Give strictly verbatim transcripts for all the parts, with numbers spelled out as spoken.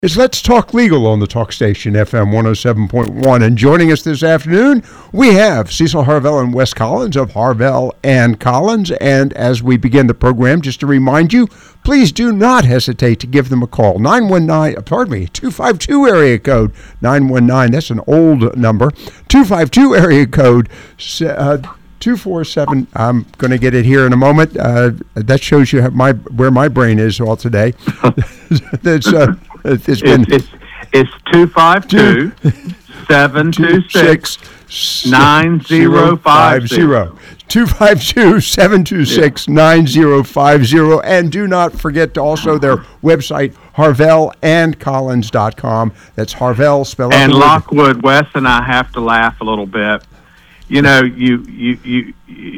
It's Let's Talk Legal on the Talk Station, F M one oh seven point one. And joining us this afternoon, we have Cecil Harvell and Wes Collins of Harvell and Collins. And as we begin the program, just to remind you, please do not hesitate to give them a call. nine one nine, pardon me, two five two area code nine one nine. That's an old number. two five two area code uh, two four seven. I'm going to get it here in a moment. Uh, that shows you have my where my brain is all today. That's uh, It's been it's it's two five two seven two six nine zero five zero. Two five two seven two six nine zero five zero. And do not forget to also their website, harvell and collins dot com. That's Harvell spelled out. And Lockwood, Wes and I have to laugh a little bit. You know, you you you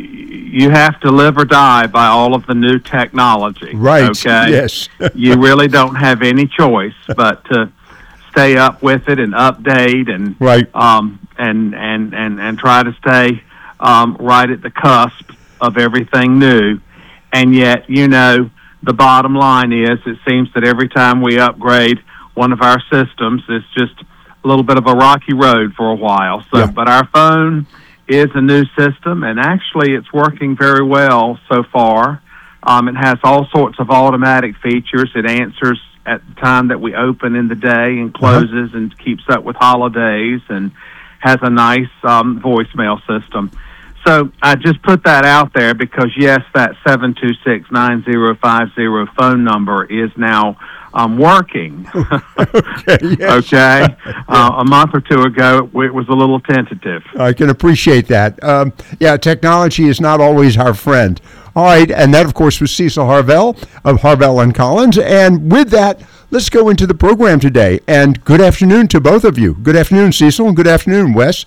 you have to live or die by all of the new technology. Right. Okay. Yes. You really don't have any choice but to stay up with it and update and right. um and and and and try to stay um right at the cusp of everything new. And yet, you know, the bottom line is, it seems that every time we upgrade one of our systems, it's just a little bit of a rocky road for a while. So, yeah. but our phone is a new system, and actually it's working very well so far. Um, it has all sorts of automatic features. It answers at the time that we open in the day and closes uh-huh. and keeps up with holidays, and has a nice um, voicemail system. So I just put that out there because, yes, that seven two six nine zero five zero phone number is now um, working. okay. Yes. okay? Uh, a month or two ago, it was a little tentative. I can appreciate that. Um, yeah, technology is not always our friend. All right, and that, of course, was Cecil Harvell of Harvell and Collins. And with that, let's go into the program today. And good afternoon to both of you. Good afternoon, Cecil, and good afternoon, Wes.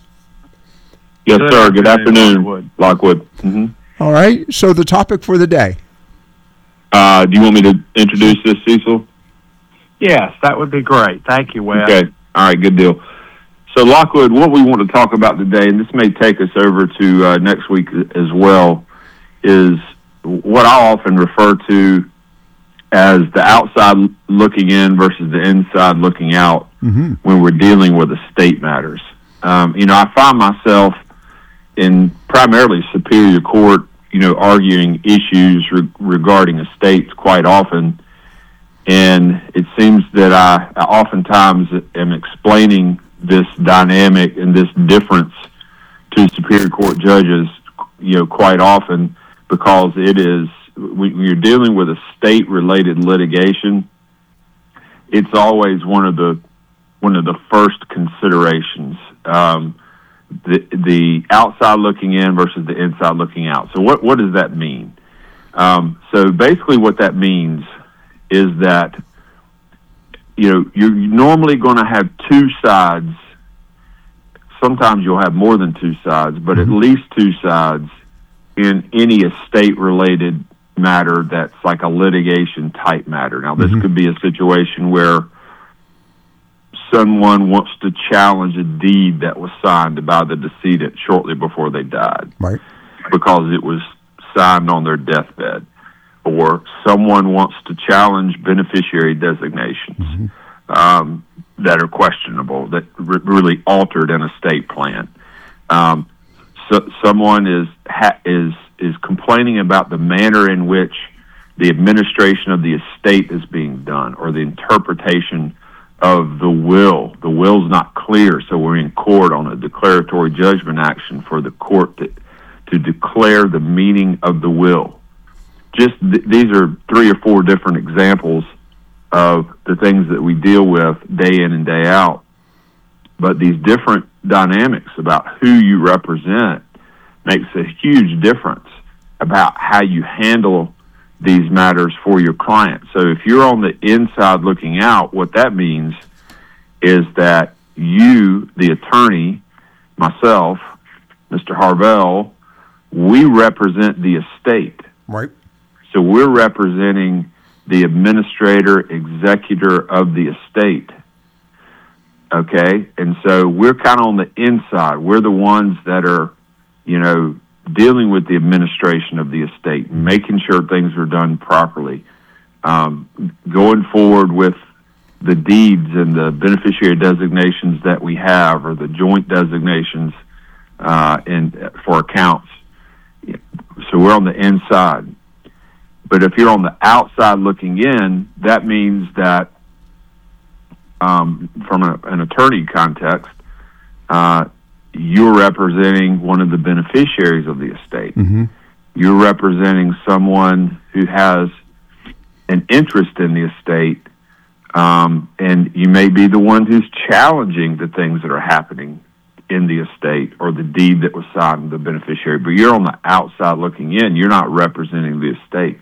Yes, Good sir. Good afternoon, Lockwood. Lockwood. Mm-hmm. All right, so the topic for the day. Uh, do you want me to introduce this, Cecil? Yes, that would be great. Thank you, Wes. Okay. All right, good deal. So, Lockwood, what we want to talk about today, and this may take us over to uh, next week as well, is what I often refer to as the outside looking in versus the inside looking out mm-hmm. when we're dealing with estate matters. Um, you know, I find myself in primarily Superior Court, you know, arguing issues re- regarding estates quite often. And it seems that I, I oftentimes am explaining this dynamic and this difference to Superior Court judges, you know, quite often, because it is, when you're dealing with estate-related litigation, it's always one of the one of the first considerations. Um, the the outside looking in versus the inside looking out. So what, what does that mean? Um, so basically what that means is that, you know, you're normally going to have two sides. Sometimes you'll have more than two sides, but mm-hmm. at least two sides in any estate-related matter that's like a litigation type matter. Now, this mm-hmm. could be a situation where someone wants to challenge a deed that was signed by the decedent shortly before they died, right? Because it was signed on their deathbed. Or someone wants to challenge beneficiary designations mm-hmm. um, that are questionable, that re- really altered an estate plan. Um, so someone is ha- is is complaining about the manner in which the administration of the estate is being done, or the interpretation of the will. The will's not clear, so we're in court on a declaratory judgment action for the court to, to declare the meaning of the will. Just th- these are three or four different examples of the things that we deal with day in and day out. But these different dynamics about who you represent makes a huge difference about how you handle these matters for your client. So if you're on the inside looking out, what that means is that you, the attorney, myself, Mister Harvell, we represent the estate. Right. So we're representing the administrator, executor of the estate. Okay? And so we're kind of on the inside. We're the ones that are, you know, dealing with the administration of the estate, making sure things are done properly, um, going forward with the deeds and the beneficiary designations that we have, or the joint designations uh, in for accounts. So we're on the inside. But if you're on the outside looking in, that means that um, from a, an attorney context, uh, you're representing one of the beneficiaries of the estate. Mm-hmm. You're representing someone who has an interest in the estate, um, and you may be the one who's challenging the things that are happening in the estate or the deed that was signed to the beneficiary, but you're on the outside looking in. You're not representing the estate.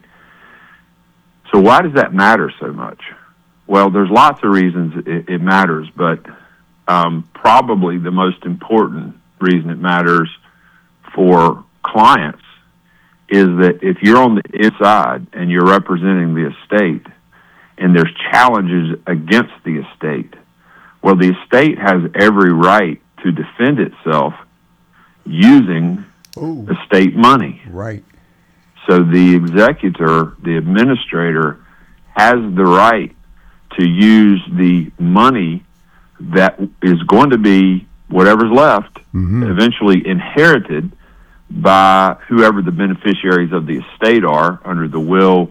So why does that matter so much? Well, there's lots of reasons it, it matters, but um, probably the most important reason it matters for clients is that if you're on the inside and you're representing the estate and there's challenges against the estate, well, the estate has every right to defend itself using Ooh. estate money. Right. So the executor, the administrator, has the right to use the money that is going to be whatever's left, mm-hmm. eventually inherited by whoever the beneficiaries of the estate are under the will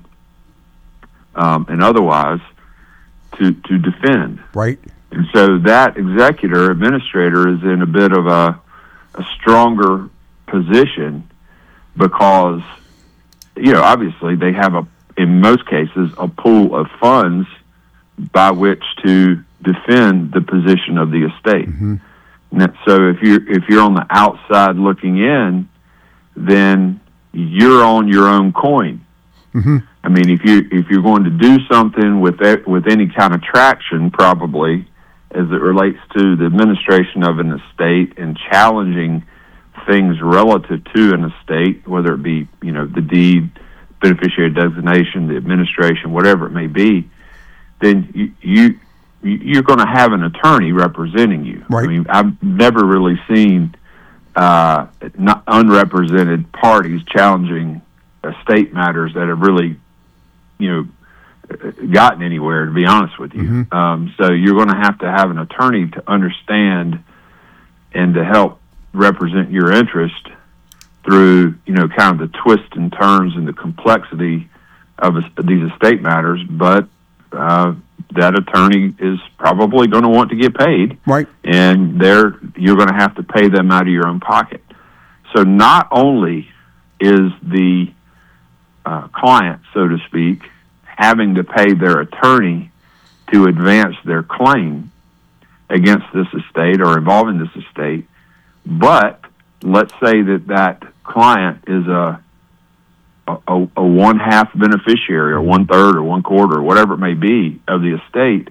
um, and otherwise, to, to defend. Right. And so that executor, administrator, is in a bit of a, a stronger position because, you know, obviously they have, a, in most cases, a pool of funds by which to defend the position of the estate. Mm-hmm. And so if you're, if you're on the outside looking in, then you're on your own coin. Mm-hmm. I mean, if you if you're going to do something with it, with any kind of traction, probably as it relates to the administration of an estate and challenging things relative to an estate, whether it be, you know, the deed, beneficiary designation, the administration, whatever it may be, then you, you you're going to have an attorney representing you. Right. I mean, I've never really seen uh, not unrepresented parties challenging estate matters that have really, you know, gotten anywhere, to be honest with you. Mm-hmm. Um, so you're going to have to have an attorney to understand and to help represent your interest through, you know, kind of the twists and turns and the complexity of a, these estate matters. But uh, that attorney is probably going to want to get paid, right? And they're you're going to have to pay them out of your own pocket. So not only is the uh, client, so to speak, having to pay their attorney to advance their claim against this estate or involving this estate, but let's say that that client is a a, a one-half beneficiary or one-third or one-quarter or whatever it may be of the estate.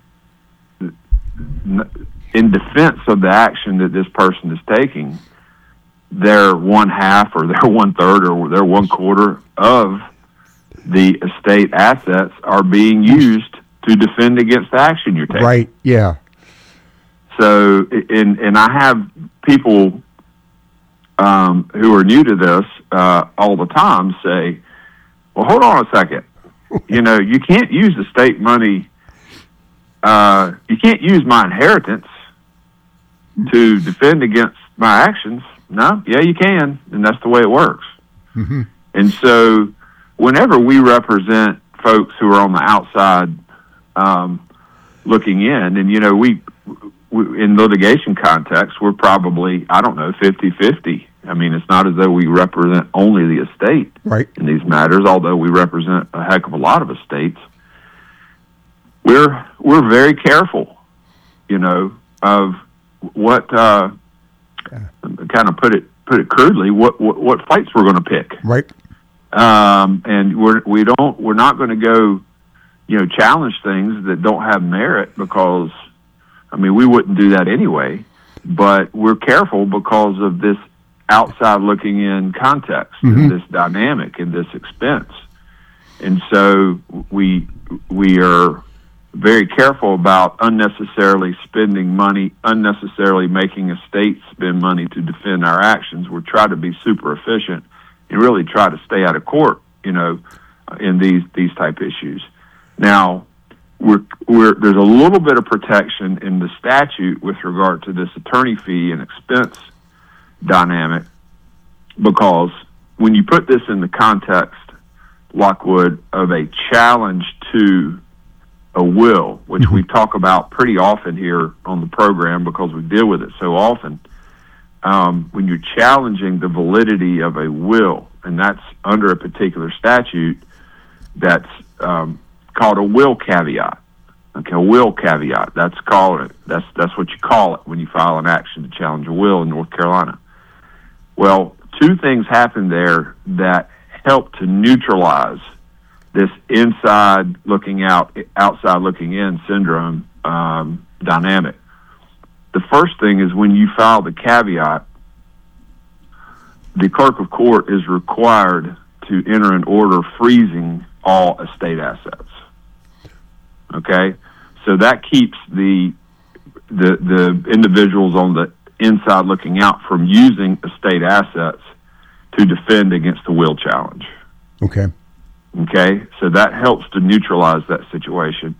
In defense of the action that this person is taking, their one-half or their one-third or their one-quarter of the estate assets are being used to defend against the action you're taking. Right, yeah. So, and, and I have people um, who are new to this uh, all the time say, well, hold on a second. You know, you can't use estate money, uh, you can't use my inheritance to defend against my actions. No, yeah, you can, and that's the way it works. Mm-hmm. And so whenever we represent folks who are on the outside um, looking in, and, you know, we, we in litigation context, we're probably, I don't know, fifty-fifty. I mean, it's not as though we represent only the estate right. in these matters, although we represent a heck of a lot of estates. We're we're very careful, you know, of what uh, yeah. kind of put it put it crudely, what what, what fights we're going to pick, right? Um, and we're we don't we're not going to go, you know, challenge things that don't have merit because, I mean, we wouldn't do that anyway. But we're careful because of this outside looking in context, mm-hmm. and this dynamic and this expense, and so we we are very careful about unnecessarily spending money, unnecessarily making estates spend money to defend our actions. We're trying to be super efficient and really try to stay out of court, you know, in these these type issues. Now, we're, we're, there's a little bit of protection in the statute with regard to this attorney fee and expense dynamic, because when you put this in the context, Lockwood, of a challenge to a will, which mm-hmm. we talk about pretty often here on the program because we deal with it so often, um, when you're challenging the validity of a will, and that's under a particular statute that's um, called a will caveat. Okay, a will caveat. That's called it. That's that's what you call it when you file an action to challenge a will in North Carolina. Well, two things happen there that help to neutralize this inside looking out, outside looking in syndrome um, dynamic. The first thing is when you file the caveat, the clerk of court is required to enter an order freezing all estate assets. Okay, so that keeps the the the individuals on the inside looking out from using estate assets to defend against the will challenge. Okay. Okay, so that helps to neutralize that situation.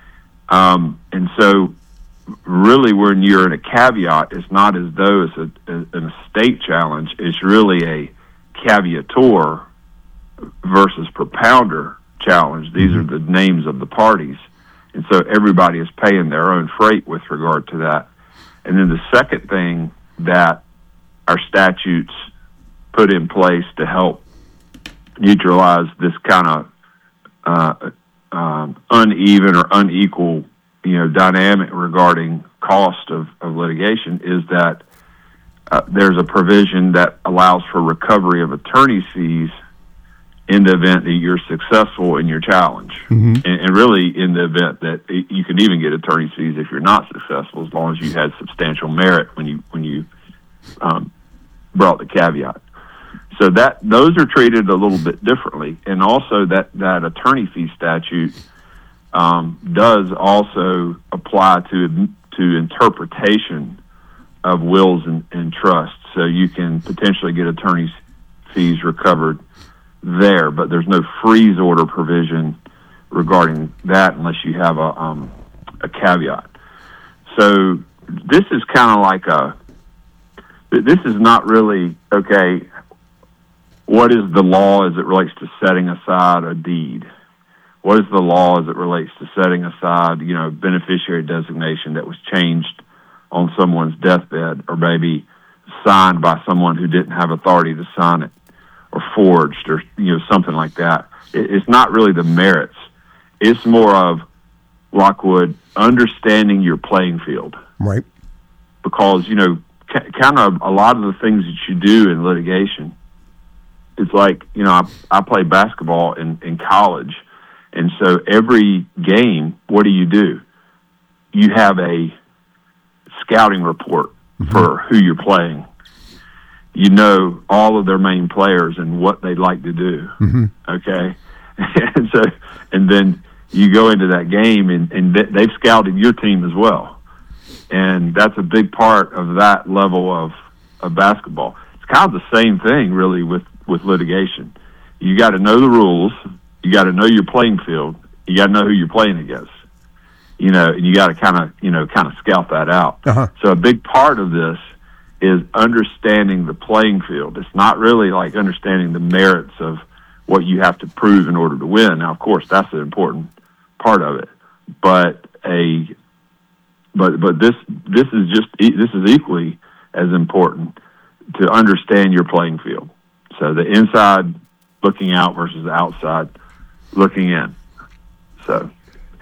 Um, and so really when you're in a caveat, it's not as though it's a, a, an estate challenge. It's really a caveator versus propounder challenge. These are the names of the parties. And so everybody is paying their own freight with regard to that. And then the second thing that our statutes put in place to help neutralize this kind of uh, um, uneven or unequal, you know, dynamic regarding cost of, of litigation is that uh, there's a provision that allows for recovery of attorney's fees in the event that you're successful in your challenge. Mm-hmm. And, and really in the event that you can even get attorney's fees if you're not successful, as long as you had substantial merit when you when you um, brought the caveat. So that those are treated a little bit differently. And also that, that attorney fee statute um, does also apply to to interpretation of wills and, and trusts. So you can potentially get attorney's fees recovered there, but there's no freeze order provision regarding that unless you have a um, a caveat. So this is kind of like a, this is not really, okay, what is the law as it relates to setting aside a deed? What is the law as it relates to setting aside, you know, beneficiary designation that was changed on someone's deathbed or maybe signed by someone who didn't have authority to sign it, or forged, or, you know, something like that. It's not really the merits. It's more of, Lockwood, understanding your playing field. Right. Because, you know, c- kind of a lot of the things that you do in litigation, it's like, you know, I, I played basketball in, in college, and so every game, what do you do? You have a scouting report mm-hmm. for who you're playing. You know all of their main players and what they'd like to do. Mm-hmm. Okay, and so and then you go into that game and, and they've scouted your team as well, and that's a big part of that level of, of basketball. It's kind of the same thing, really, with, with litigation. You got to know the rules. You got to know your playing field. You got to know who you're playing against. You know, and you got to kind of you know kind of scout that out. Uh-huh. So a big part of this is understanding the playing field. It's not really like understanding the merits of what you have to prove in order to win. Now, of course, that's an important part of it, but a but but this this is just this is equally as important to understand your playing field. So the inside looking out versus the outside looking in. So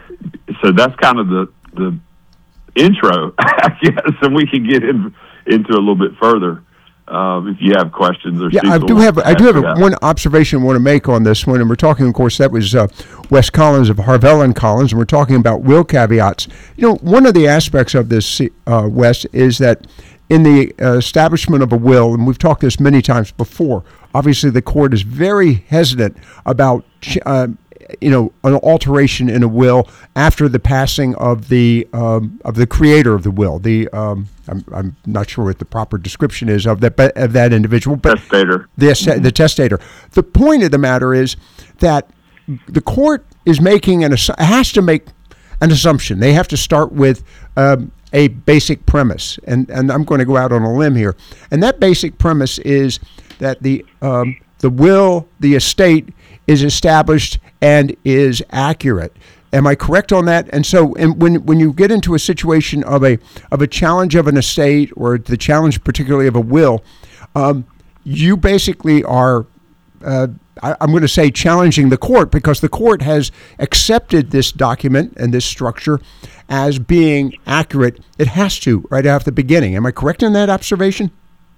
so that's kind of the the intro, I guess, and we can get in. into a little bit further, um, if you have questions or yeah, I do have I do have a, one observation I want to make on this one, and we're talking, of course, that was uh, Wes Collins of Harvell and Collins, and we're talking about will caveats. You know, one of the aspects of this, uh, Wes, is that in the uh, establishment of a will, and we've talked this many times before, obviously the court is very hesitant about uh, you know, an alteration in a will after the passing of the um, of the creator of the will. The um, I'm I'm not sure what the proper description is of that of that individual, but testator. The mm-hmm. the testator. The point of the matter is that the court is making an has to make an assumption. They have to start with um, a basic premise, and and I'm going to go out on a limb here. And that basic premise is that the um, the will, the estate, is established and is accurate. Am I correct on that? And so, and when when you get into a situation of a of a challenge of an estate, or the challenge particularly of a will, um, you basically are, uh, I, I'm going to say, challenging the court, because the court has accepted this document and this structure as being accurate. It has to, right after the beginning. Am I correct in that observation?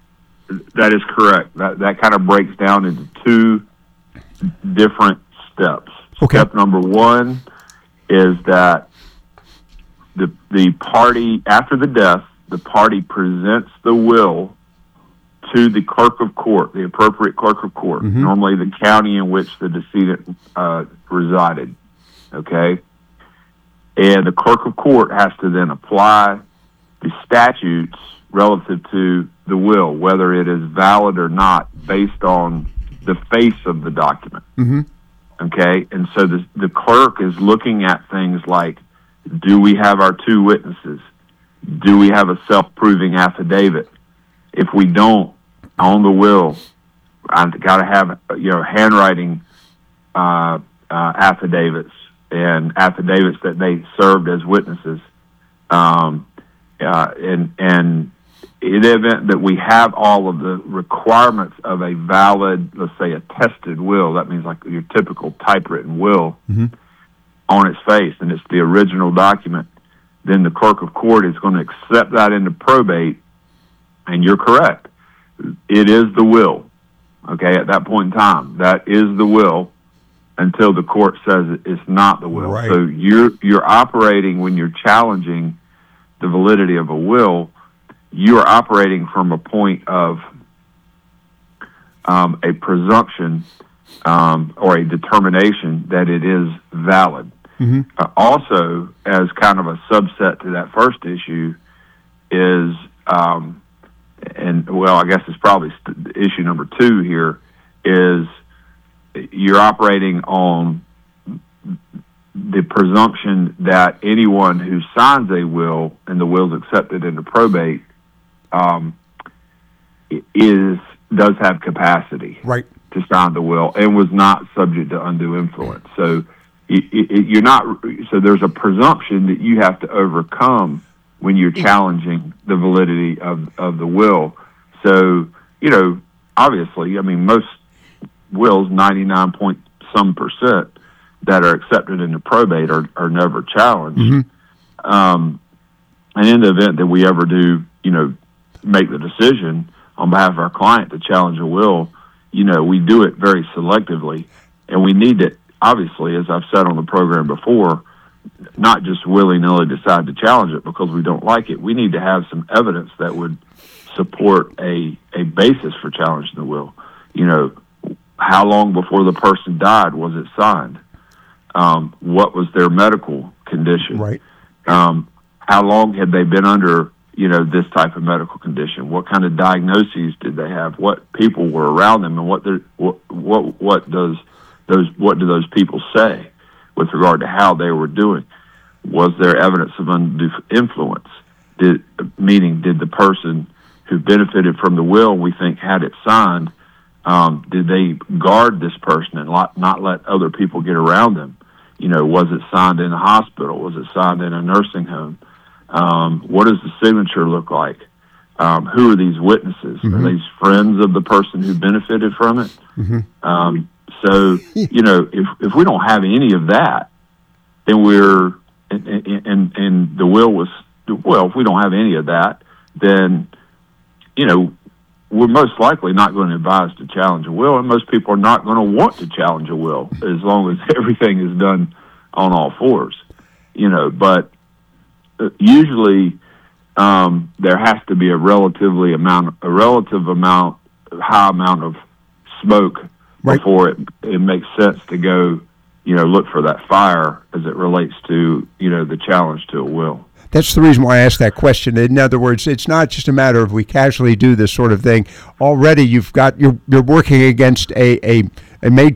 That is correct. That that kind of breaks down into two different steps. Okay. Step number one is that the the party, after the death, the party presents the will to the clerk of court, the appropriate clerk of court, mm-hmm. normally the county in which the decedent uh, resided. Okay? And the clerk of court has to then apply the statutes relative to the will, whether it is valid or not, based on the face of the document. Mm-hmm. Okay? And so the, the clerk is looking at things like, do we have our two witnesses? Do we have a self-proving affidavit? If we don't, on the will, I've got to have, you know, handwriting uh, uh, affidavits and affidavits that they served as witnesses. Um, uh, and, and in the event that we have all of the requirements of a valid, let's say, attested will, that means like your typical typewritten will, mm-hmm. on its face, and it's the original document, then the clerk of court is going to accept that into probate, and you're correct. It is the will, okay, at that point in time. That is the will until the court says it's not the will. Right. So you're you're operating, when you're challenging the validity of a will, you are operating from a point of um, a presumption um, or a determination that it is valid. Mm-hmm. Uh, also, as kind of a subset to that first issue, is, um, and well, I guess it's probably st- issue number two here, is you're operating on the presumption that anyone who signs a will and the will is accepted into probate um, is does have capacity right. to sign the will and was not subject to undue influence. So it, it, you're not. So there's a presumption that you have to overcome when you're challenging the validity of, of the will. So, you know, obviously, I mean, most wills, ninety-nine point some percent that are accepted into probate are, are never challenged. Mm-hmm. Um, and in the event that we ever do, you know, make the decision on behalf of our client to challenge a will, you know, we do it very selectively, and we need to, obviously, as I've said on the program before, not just willy-nilly decide to challenge it because we don't like it. We need to have some evidence that would support a, a basis for challenging the will. You know, how long before the person died was it signed? Um, what was their medical condition? Right. Um, how long had they been under, you know, this type of medical condition? What kind of diagnoses did they have? What people were around them, and what what what what does those what do those people say with regard to how they were doing? Was there evidence of undue influence? Did, meaning, did the person who benefited from the will, we think, had it signed, um, did they guard this person and not, not let other people get around them? You know, was it signed in a hospital? Was it signed in a nursing home? Um, what does the signature look like? Um, who are these witnesses? Mm-hmm. Are these friends of the person who benefited from it? Mm-hmm. Um, so, you know, if if we don't have any of that, then we're, and, and, and the will was, well, if we don't have any of that, then, you know, we're most likely not going to advise to challenge a will, and most people are not going to want to challenge a will as long as everything is done on all fours, you know. But usually um, there has to be a relatively amount, a relative amount, high amount of smoke right. before it it makes sense to go, you know, look for that fire as it relates to, you know, the challenge to a will. That's the reason why I asked that question. In other words, it's not just a matter of we casually do this sort of thing. Already, you've got you're you're working against a a, a major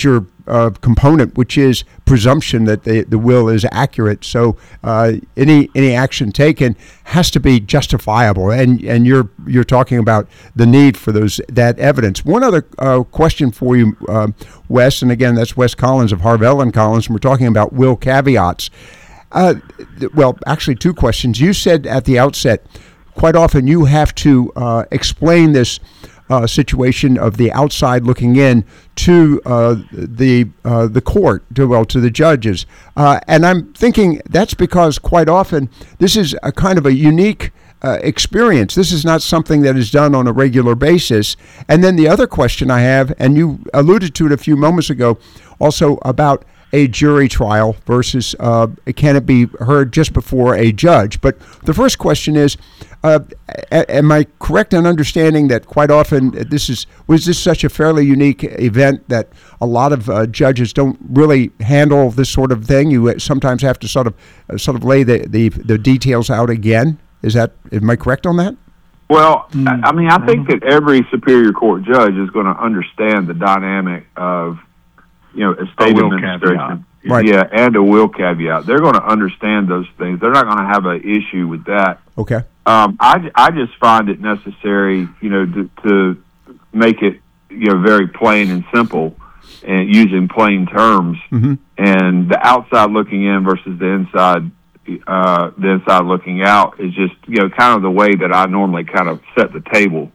uh, component, which is presumption that the, the will is accurate. So uh, any any action taken has to be justifiable, and and you're you're talking about the need for those that evidence. One other uh, question for you, uh, Wes, and again, that's Wes Collins of Harvell and Collins, and we're talking about will caveats. Uh, well, actually, two questions. You said at the outset, quite often you have to uh, explain this uh, situation of the outside looking in to uh, the uh, the court, to, well, to the judges. Uh, and I'm thinking that's because quite often this is a kind of a unique uh, experience. This is not something that is done on a regular basis. And then the other question I have, and you alluded to it a few moments ago, also about a jury trial versus uh, can it be heard just before a judge? But the first question is, uh, a- am I correct in understanding that quite often this is was this such a fairly unique event that a lot of uh, judges don't really handle this sort of thing? You sometimes have to sort of uh, sort of lay the, the, the details out again. Is that am I correct on that? Well, I mean, I think that every Superior Court judge is going to understand the dynamic of, you know, estate administration, right. yeah, and a will caveat. They're going to understand those things. They're not going to have an issue with that. Okay. Um, I, I just find it necessary, you know, to, to make it, you know, very plain and simple, and using plain terms. Mm-hmm. And the outside looking in versus the inside, uh, the inside looking out is just, you know, kind of the way that I normally kind of set the table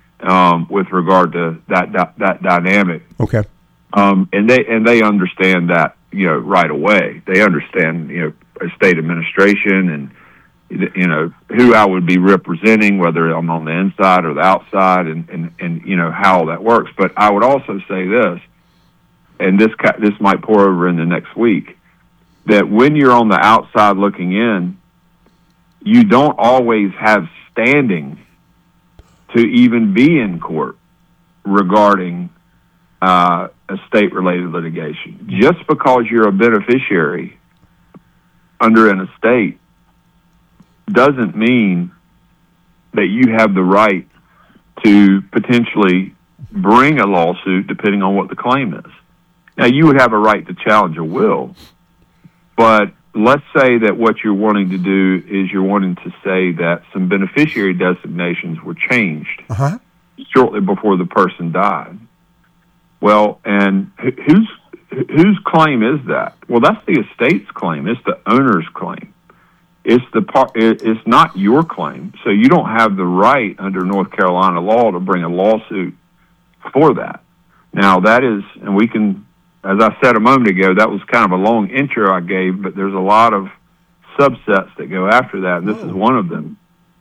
um, with regard to that that, that dynamic. Okay. Um, and they and they understand that, you know, right away. They understand, you know, estate administration and, you know, who I would be representing, whether I'm on the inside or the outside, and, and, and you know, how that works. But I would also say this, and this this might pour over into next week, that when you're on the outside looking in, you don't always have standing to even be in court regarding Uh, estate-related litigation. Just because you're a beneficiary under an estate doesn't mean that you have the right to potentially bring a lawsuit depending on what the claim is. Now, you would have a right to challenge a will, but let's say that what you're wanting to do is you're wanting to say that some beneficiary designations were changed Uh-huh. shortly before the person died. Well, and whose whose claim is that? Well, that's the estate's claim. It's the owner's claim. It's the part. It's not your claim. So you don't have the right under North Carolina law to bring a lawsuit for that. Now that is, and we can, as I said a moment ago, that was kind of a long intro I gave, but there's a lot of subsets that go after that, and this is one of them.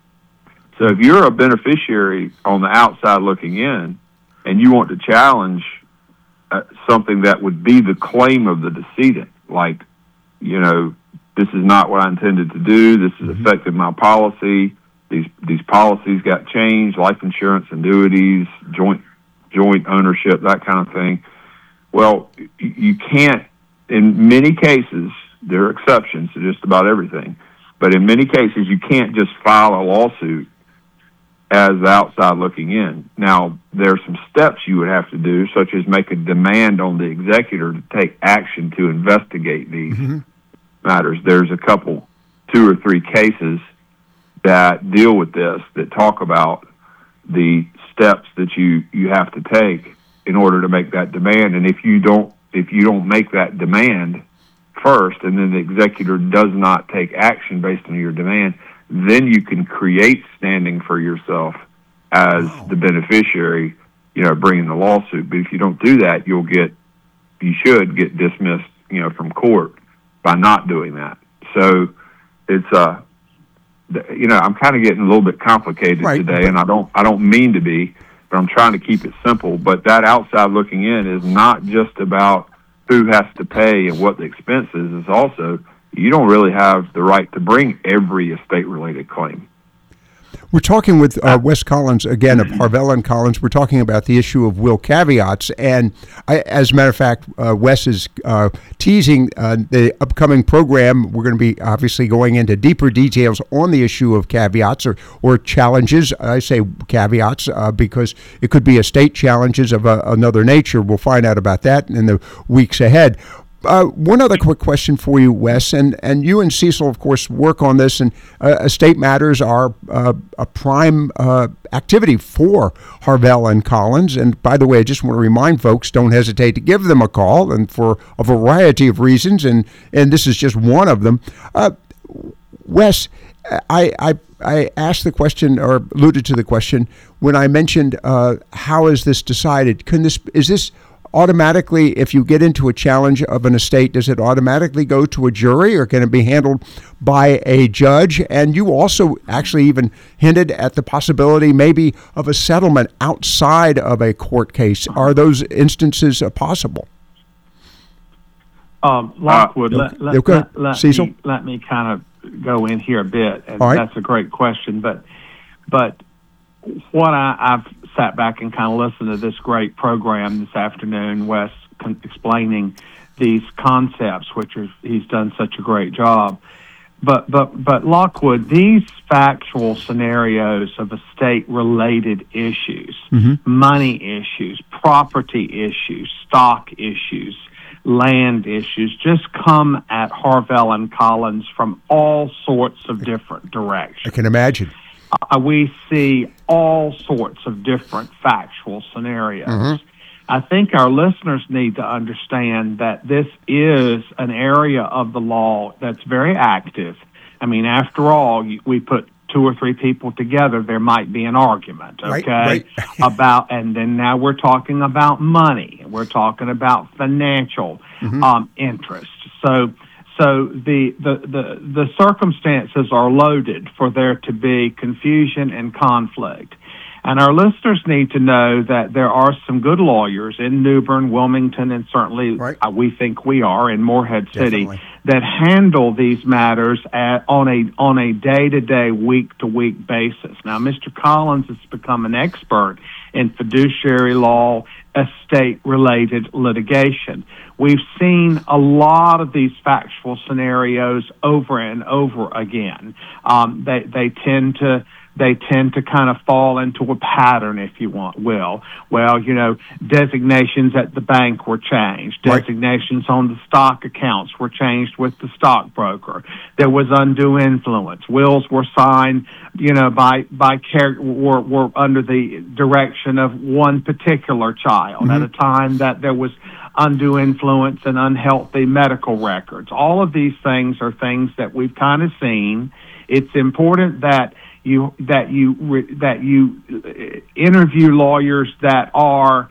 So if you're a beneficiary on the outside looking in, and you want to challenge Uh, something that would be the claim of the decedent, like, you know, this is not what I intended to do, this has Mm-hmm. affected my policy, these these policies got changed, life insurance, annuities, joint joint ownership, that kind of thing. Well, you can't, in many cases, there are exceptions to just about everything, but in many cases you can't just file a lawsuit as the outside looking in. Now, there are some steps you would have to do, such as make a demand on the executor to take action to investigate these mm-hmm. matters. There's a couple, two or three cases that deal with this, that talk about the steps that you, you have to take in order to make that demand. And if you don't, if you don't make that demand first, and then the executor does not take action based on your demand, then you can create standing for yourself as wow. the beneficiary, you know, bringing the lawsuit. But if you don't do that, you'll get, you should get dismissed, you know, from court by not doing that. So it's, uh, you know, I'm kind of getting a little bit complicated right. today, and I don't, I don't mean to be, but I'm trying to keep it simple. But that outside looking in is not just about who has to pay and what the expense is. It's also, you don't really have the right to bring every estate-related claim. We're talking with uh, Wes Collins, again, of Harvell and Collins. We're talking about the issue of will caveats. And I, as a matter of fact, uh, Wes is uh, teasing uh, the upcoming program. We're going to be obviously going into deeper details on the issue of caveats or, or challenges. I say caveats uh, because it could be estate challenges of uh, another nature. We'll find out about that in the weeks ahead. Uh, one other quick question for you, Wes, and, and you and Cecil, of course, work on this, and uh, estate matters are uh, a prime uh, activity for Harvell and Collins. And by the way, I just want to remind folks, don't hesitate to give them a call, and for a variety of reasons, and, and this is just one of them. Uh, Wes, I, I I asked the question, or alluded to the question, when I mentioned uh, how is this decided? Can this is this automatically, if you get into a challenge of an estate, does it automatically go to a jury, or can it be handled by a judge? And you also actually even hinted at the possibility maybe of a settlement outside of a court case. Are those instances uh, possible? Um, Lockwood, uh, let, let, okay. let, let, Cecil? me, let me kind of go in here a bit, and right. That's a great question. But, but what I, I've sat back and kind of listened to this great program this afternoon, Wes con- explaining these concepts, which are, he's done such a great job. But, but, but Lockwood, these factual scenarios of estate-related issues, mm-hmm. money issues, property issues, stock issues, land issues, just come at Harvell and Collins from all sorts of different directions. I can imagine. Uh, we see all sorts of different factual scenarios. Mm-hmm. I think our listeners need to understand that this is an area of the law that's very active. I mean, after all, we put two or three people together, there might be an argument, okay, right, right. about, and then now we're talking about money. We're talking about financial mm-hmm. um, interests. So, So the, the, the, the circumstances are loaded for there to be confusion and conflict. And our listeners need to know that there are some good lawyers in New Bern, Wilmington, and certainly right. uh, we think we are in Morehead City Definitely. that handle these matters at, on a on a day-to-day, week-to-week basis. Now, Mister Collins has become an expert in fiduciary law, estate-related litigation. We've seen a lot of these factual scenarios over and over again. Um, they they tend to they tend to kind of fall into a pattern, if you want, will. Well, you know, designations at the bank were changed. Right. Designations on the stock accounts were changed with the stockbroker. There was undue influence. Wills were signed, you know, by by care were were under the direction of one particular child mm-hmm. at a time that there was undue influence and unhealthy medical records. All of these things are things that we've kind of seen. It's important that you that you that you interview lawyers that are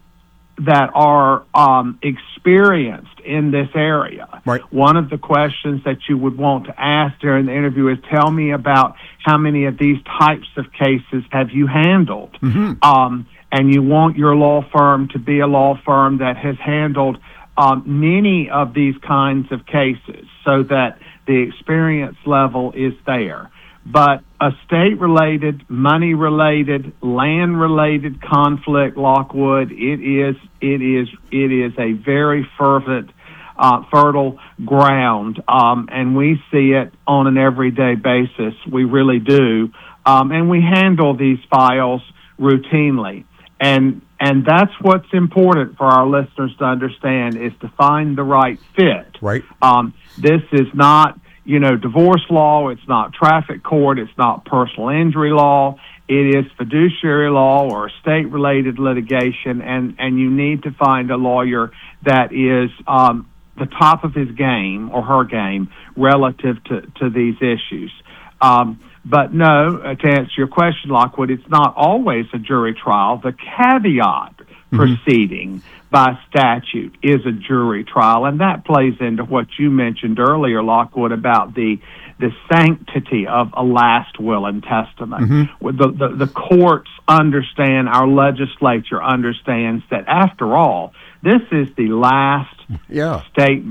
that are um, experienced in this area. Right. One of the questions that you would want to ask during the interview is, tell me about how many of these types of cases have you handled? Mm-hmm. Um, and you want your law firm to be a law firm that has handled um, many of these kinds of cases so that the experience level is there. But estate-related, money-related, land-related conflict, Lockwood, it is it is it is a very fervent, uh, fertile ground, um, and we see it on an everyday basis. We really do, um, and we handle these files routinely, and and that's what's important for our listeners to understand is to find the right fit. Right. Um, this is not, you know, divorce law, it's not traffic court, it's not personal injury law, it is fiduciary law or estate-related litigation, and, and you need to find a lawyer that is um, the top of his game or her game relative to, to these issues. Um, but no, uh, to answer your question, Lockwood, it's not always a jury trial. The caveat mm-hmm. proceeding by statute is a jury trial, and that plays into what you mentioned earlier, Lockwood, about the the sanctity of a last will and testament. Mm-hmm. The, the, the courts understand, our legislature understands that, after all, this is the last yeah. statement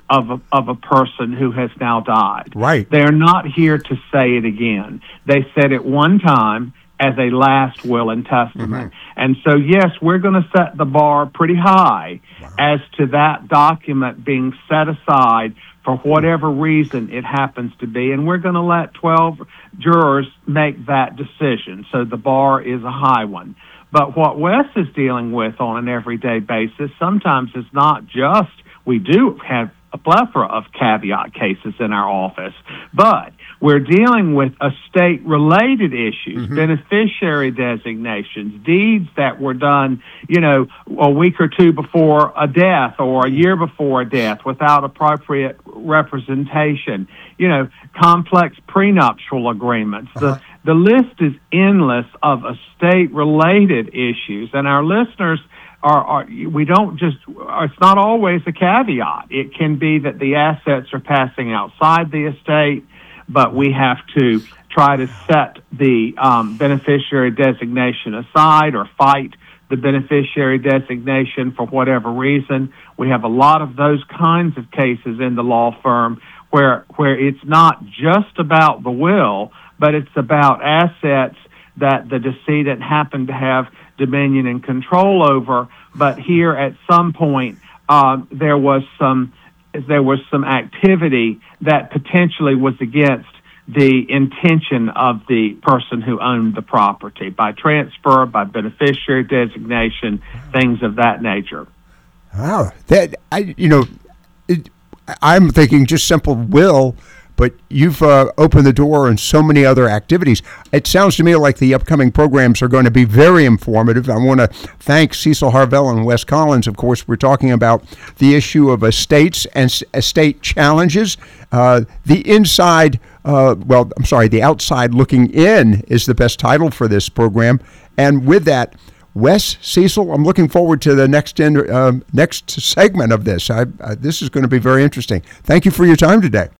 of a, of a person who has now died. Right. They're not here to say it again. They said it one time as a last will and testament. Mm-hmm. And so, yes, we're going to set the bar pretty high wow. as to that document being set aside for whatever reason it happens to be, and we're going to let twelve jurors make that decision. So the bar is a high one. But what Wes is dealing with on an everyday basis sometimes is not just, we do have a plethora of caveat cases in our office, but we're dealing with estate-related issues, mm-hmm. beneficiary designations, deeds that were done, you know, a week or two before a death or a year before a death without appropriate representation, you know, complex prenuptial agreements. Uh-huh. The, the list is endless of estate-related issues, and our listeners Are, are, we don't just, it's not always a caveat. It can be that the assets are passing outside the estate, but we have to try to set the um, beneficiary designation aside or fight the beneficiary designation for whatever reason. We have a lot of those kinds of cases in the law firm where where it's not just about the will, but it's about assets that the decedent happened to have dominion and control over, but here at some point um, there was some there was some activity that potentially was against the intention of the person who owned the property by transfer, by beneficiary designation, things of that nature. Wow, that I you know, it, I'm thinking just simple will. But you've uh, opened the door on so many other activities. It sounds to me like the upcoming programs are going to be very informative. I want to thank Cecil Harvell and Wes Collins. Of course, we're talking about the issue of estates and estate challenges. Uh, the inside, uh, well, I'm sorry, the outside looking in is the best title for this program. And with that, Wes, Cecil, I'm looking forward to the next in, uh, next segment of this. I, uh, this is going to be very interesting. Thank you for your time today.